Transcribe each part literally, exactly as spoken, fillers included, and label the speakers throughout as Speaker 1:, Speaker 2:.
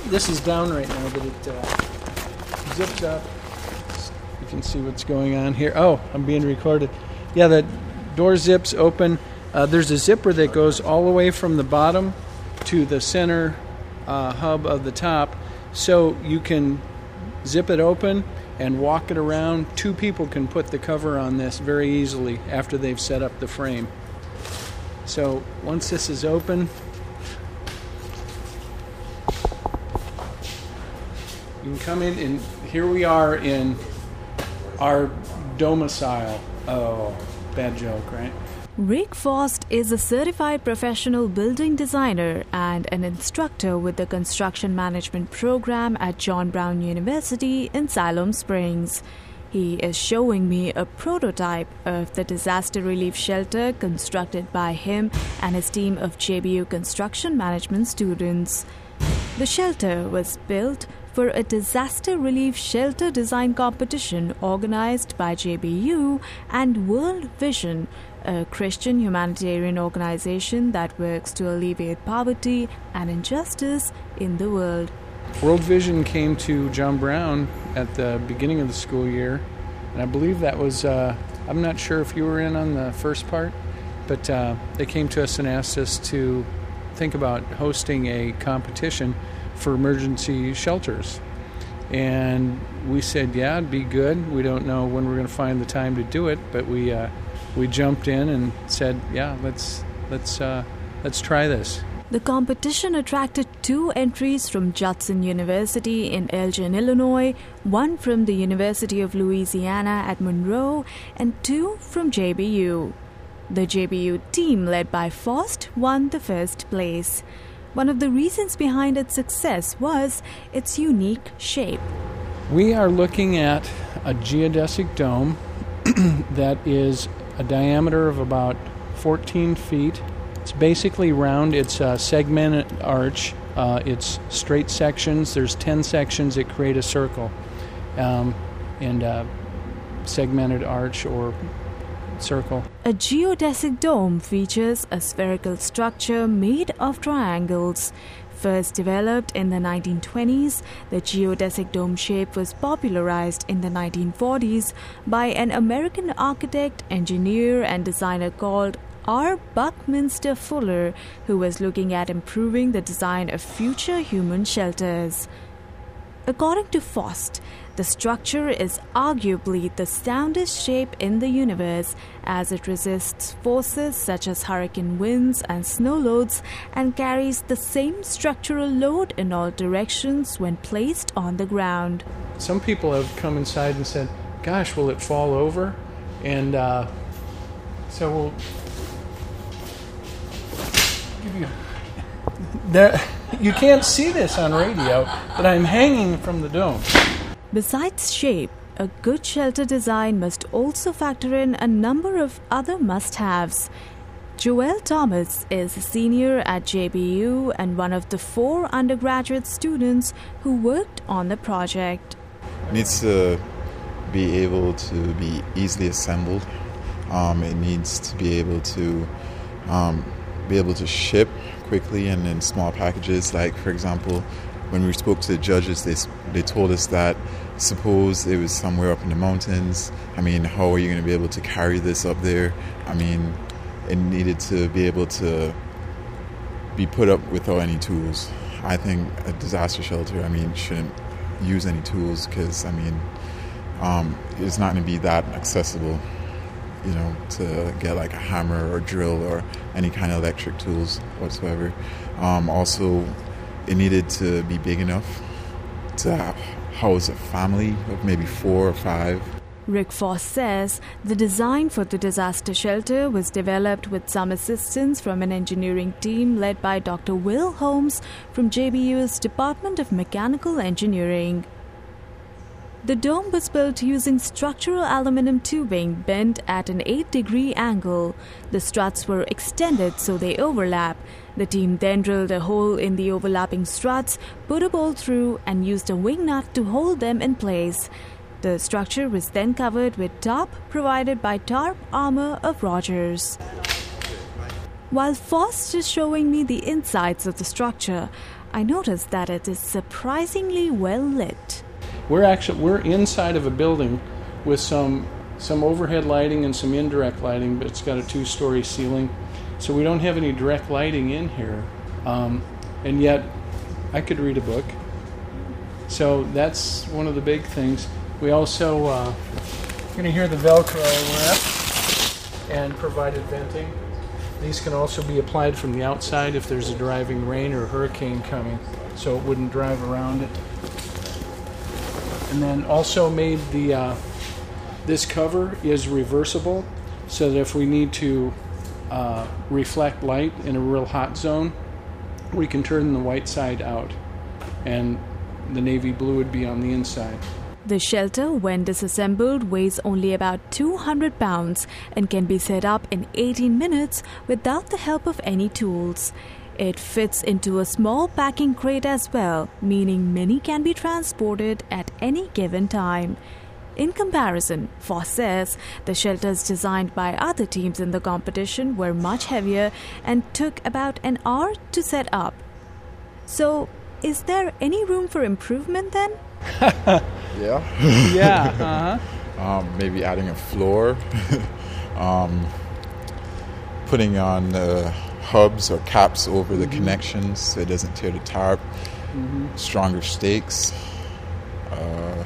Speaker 1: this is down right now, but it uh, zips up. You can see what's going on here. Oh, I'm being recorded. Yeah, the door zips open. Uh, there's a zipper that goes all the way from the bottom to the center uh, hub of the top, so you can zip it open and walk it around. Two people can put the cover on this very easily after they've set up the frame. So once this is open, you can come in, and here we are in our domicile. Oh, bad joke, right?
Speaker 2: Rick Faust is a certified professional building designer and an instructor with the construction management program at John Brown University in Siloam Springs. He is showing me a prototype of the disaster relief shelter constructed by him and his team of J B U construction management students. The shelter was built for a disaster relief shelter design competition organized by J B U and World Vision, a Christian humanitarian organization that works to alleviate poverty and injustice in the world.
Speaker 1: World Vision came to John Brown at the beginning of the school year, and I believe that was, uh, I'm not sure if you were in on the first part, but uh, they came to us and asked us to think about hosting a competition for emergency shelters. And we said, yeah, it'd be good. We don't know when we're going to find the time to do it, but we uh, we jumped in and said, yeah, let's let's uh, let's try this.
Speaker 2: The competition attracted two entries from Judson University in Elgin, Illinois, one from the University of Louisiana at Monroe, and two from J B U. The J B U team, led by Faust, won the first place. One of the reasons behind its success was its unique shape.
Speaker 1: We are looking at a geodesic dome that is a diameter of about fourteen feet. It's basically round. It's a segmented arch. Uh, it's straight sections. There's ten sections that create a circle. Um, and uh, segmented arch or circle.
Speaker 2: A geodesic dome features a spherical structure made of triangles. First developed in the nineteen twenties, the geodesic dome shape was popularized in the nineteen forties by an American architect, engineer, and designer called R. Buckminster Fuller, who was looking at improving the design of future human shelters. According to Faust, the structure is arguably the soundest shape in the universe, as it resists forces such as hurricane winds and snow loads and carries the same structural load in all directions when placed on the ground.
Speaker 1: Some people have come inside and said, gosh, will it fall over? And uh, so we'll give you... There, you can't see this on radio, but I'm hanging from the dome.
Speaker 2: Besides shape, a good shelter design must also factor in a number of other must-haves. Joel Thomas is a senior at J B U and one of the four undergraduate students who worked on the project.
Speaker 3: It needs to be able to be easily assembled. Um, it needs to be able to um, be able to ship quickly and in small packages. Like, for example, when we spoke to the judges, they they told us that suppose it was somewhere up in the mountains. I mean, how are you going to be able to carry this up there? I mean, it needed to be able to be put up without any tools. I think a disaster shelter, I mean, shouldn't use any tools because, I mean, um, it's not going to be that accessible, you know, to get like a hammer or drill or any kind of electric tools whatsoever. Um, also, it needed to be big enough to house a family of maybe four or five.
Speaker 2: Rick Faust says the design for the disaster shelter was developed with some assistance from an engineering team led by Doctor Will Holmes from J B U's Department of Mechanical Engineering. The dome was built using structural aluminum tubing bent at an eight degree angle. The struts were extended so they overlap. The team then drilled a hole in the overlapping struts, put a bolt through, and used a wing nut to hold them in place. The structure was then covered with top provided by Tarp Armor of Rogers. While Faust is showing me the insides of the structure, I noticed that it is surprisingly well lit.
Speaker 1: We're actually we're inside of a building with some some overhead lighting and some indirect lighting, but it's got a two-story ceiling, so we don't have any direct lighting in here. Um, and yet, I could read a book. So that's one of the big things. We also uh, going to hear the Velcro wrap and provided venting. These can also be applied from the outside if there's a driving rain or hurricane coming, so it wouldn't drive around it. And then also made the uh, this cover is reversible, so that if we need to uh, reflect light in a real hot zone, we can turn the white side out, and the navy blue would be on the inside.
Speaker 2: The shelter, when disassembled, weighs only about two hundred pounds and can be set up in eighteen minutes without the help of any tools. It fits into a small packing crate as well, meaning many can be transported at any given time. In comparison, Voss says the shelters designed by other teams in the competition were much heavier and took about an hour to set up. So, is there any room for improvement then?
Speaker 3: Yeah.
Speaker 1: Yeah. Uh-huh.
Speaker 3: um, maybe adding a floor, um, putting on uh, hubs or caps over the mm-hmm. connections so it doesn't tear the tarp. Mm-hmm. Stronger stakes. Uh,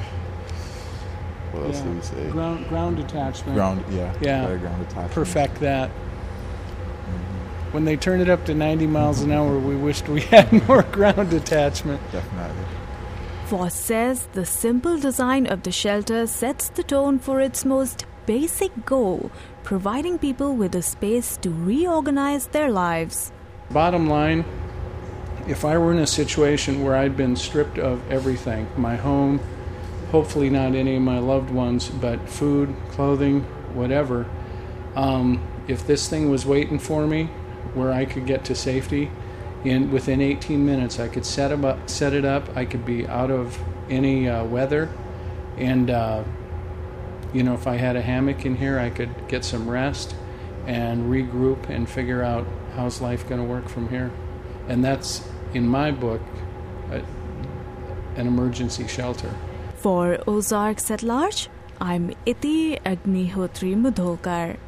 Speaker 3: what else
Speaker 1: yeah.
Speaker 3: do we say?
Speaker 1: Ground, ground attachment.
Speaker 3: Ground, yeah.
Speaker 1: Yeah.
Speaker 3: Better ground attachment.
Speaker 1: Perfect that. Mm-hmm. When they turned it up to ninety miles an hour, we wished we had more ground attachment.
Speaker 3: Definitely.
Speaker 2: Voss says the simple design of the shelter sets the tone for its most basic goal, providing people with a space to reorganize their lives.
Speaker 1: Bottom line, if I were in a situation where I'd been stripped of everything, my home, hopefully not any of my loved ones, but food, clothing, whatever, um, if this thing was waiting for me where I could get to safety, in within eighteen minutes I could set, up, set it up, I could be out of any uh, weather, and uh, you know, if I had a hammock in here I could get some rest and regroup and figure out how's life going to work from here. And that's, in my book, a, an emergency shelter.
Speaker 2: For Ozarks at Large, I'm Iti Agnihotri Mudholkar.